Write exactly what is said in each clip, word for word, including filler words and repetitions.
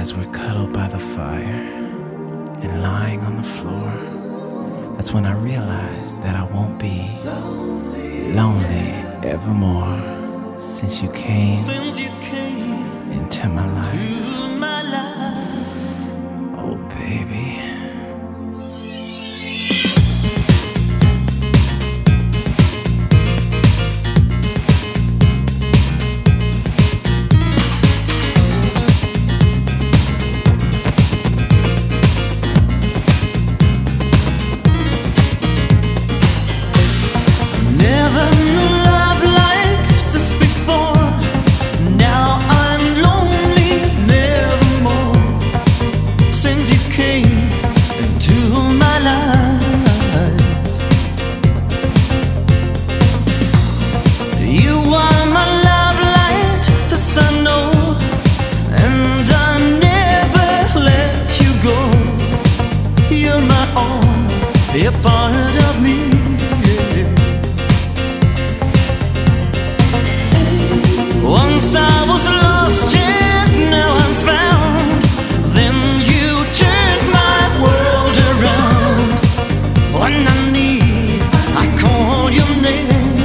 as we're cuddled by the fire and lying on the floor, that's when I realized that I won't be lonely evermore since you came, since you came into my life. to my life. Oh, baby. Never knew love like this before. Now I'm lonely, nevermore. Since you came into my life, you are my love light, this I know, and I never let you go. You're my all, you're part of me. Once I was lost, yet now I'm found. Then you turned my world around. When I need, I call your name.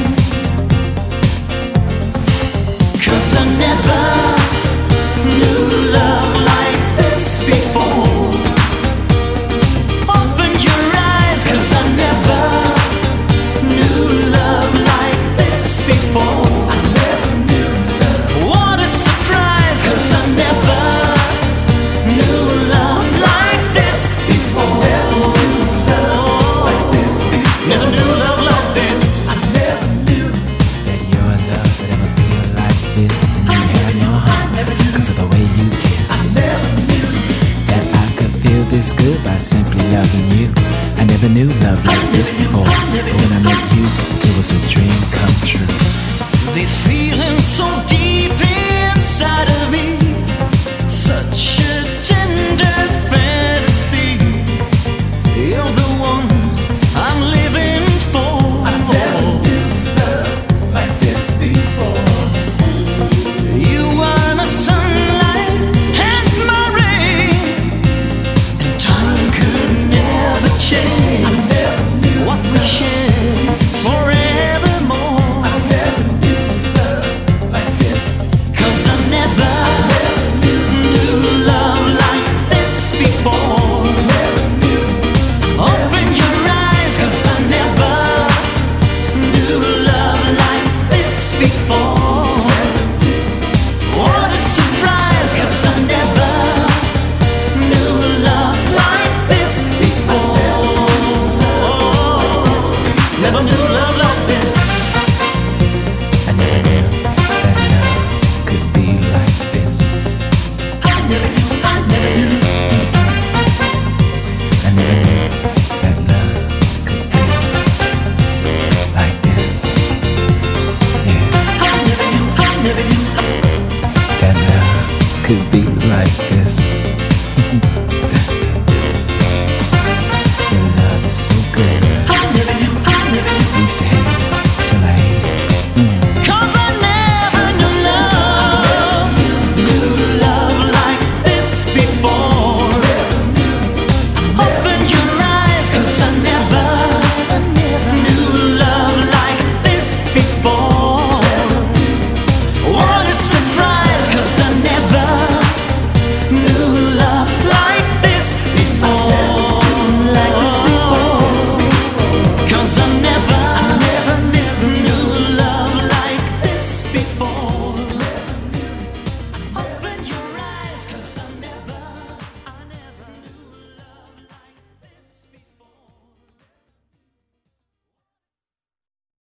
'Cause I never knew love like this before. Open your eyes, 'cause I never knew love like this before. This good by simply loving you. I never knew love like this before, but when I met you, it was a dream come true. These feelings so deep inside of me, such a tender fantasy. You're the one I'm living for. I never knew love like this before. You are my sunlight and my rain, and time could never change. I never knew what we share forevermore. I never knew love like this. 'Cause I never, never knew, knew love like this before. never knew. Open your eyes, 'cause I never knew love like this before. What a surprise, 'cause I never knew love like this before. Never knew love like this. I never knew that love could be like this. I never knew, I never knew. I never knew that love could be like this. Yeah, I never knew, I never knew. that love could be like this.